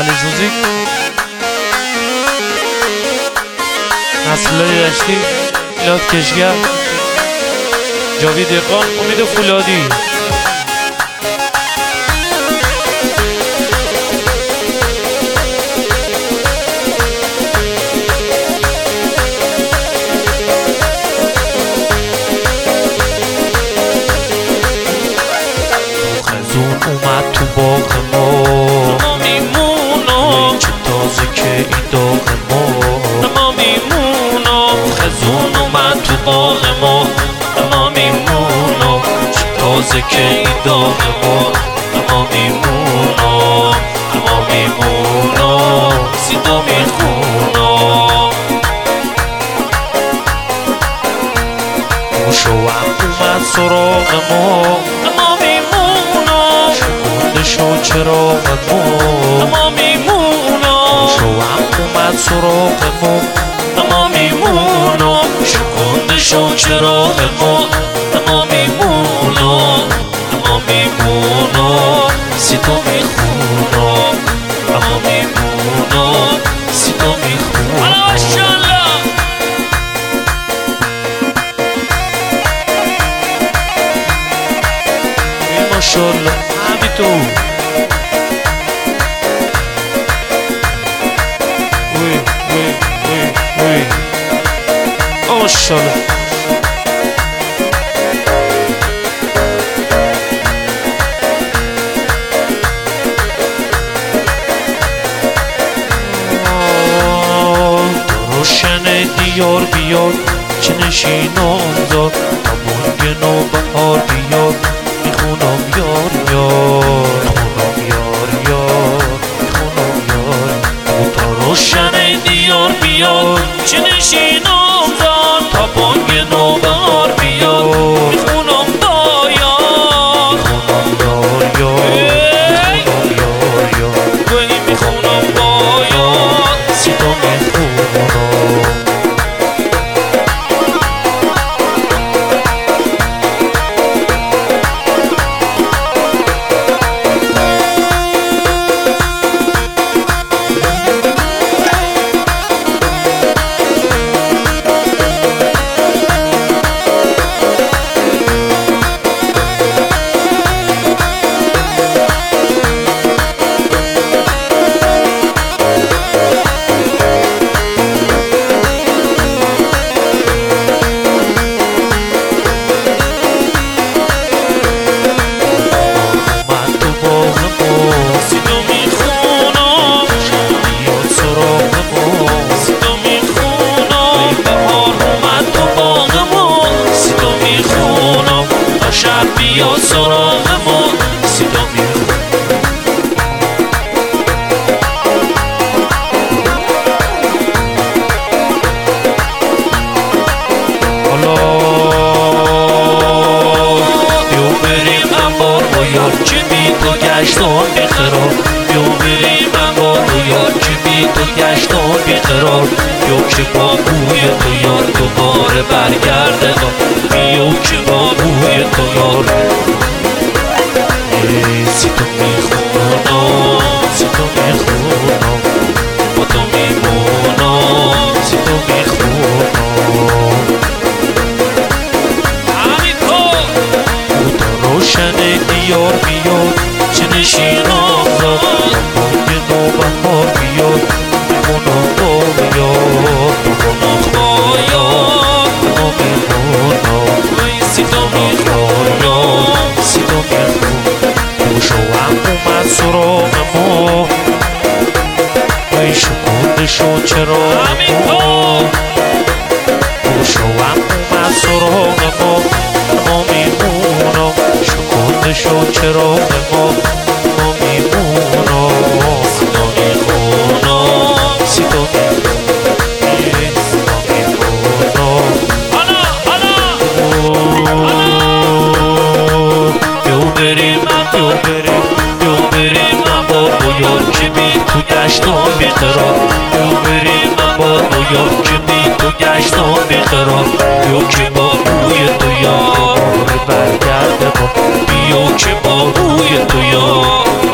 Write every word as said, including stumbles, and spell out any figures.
علی جوزیک نسل‌های اشتی میلاد کشگر جاوید اقان امید فولادی خزون اومد تو باغ ما ما میمونم چه تازه که این داغ ما ما میمونم خزون اومد تو باغ ما ما میمونم چه تازه که این داغ ما ما میمونم ما میمونم سیدا میخونم موشو هم اومد سراغ ما ما میمونم شکونده شو چراغ ما ما میمونم موشو هم اومد سراغ ما ما میمونم شکونده شو چراغ ما ما میمونم ما میمونم سیدا میخونم ما میمونم سیدا میخونم ماشالله همینطور وی وی وی وی ماشالله روشن دیار بیاد چه نشینم زاد همون نو بهار بیاد میخونم یار یار میخونم یار یار میخونم یار تا روشن دیار بیاد چه نشینم زاد تا بانگ نو بهار بیاد میخونم با یار میخونم یار یار میخونم یار یار وی میخونم با یار سیدا میخونم بیا سراغ ما سیدا میخونم حالا بیو بریم انبار با یار چه بی تو گشتان بیقرار بیو بریم انبار با یار چه بی تو گشتان بیقرار بیو که با بوی تو یار دوباره برگرده بیو که با بوی تو یار سیدا میخونم سیدا میخونم با تو میمونم سیدا میخونم همینطور او تا روشن دیار بیاد چه نشینم زاد بانگ نو بهار بیاد میمونم با یار میمونم با یار ما میمونم سیدا میخونم سیدا میخونم موشو هم اومد سراغ ما وی شکونده شو چراغ ما موشو هم اومد سراغ ما ما میمونم شکونده شو چراغ ما ما میمونم سیدا میخونم سیدا میخونم سیدا میخونم حالا حالا بیو بریم بیو بریم بیو بریم انبار با یار که بی تو گشتان بیقرار بیو بریم انبار با یار که بی تو گشتان بیقرار بیو که با بوی تو یار برگرده با بیو که با بوی تو یار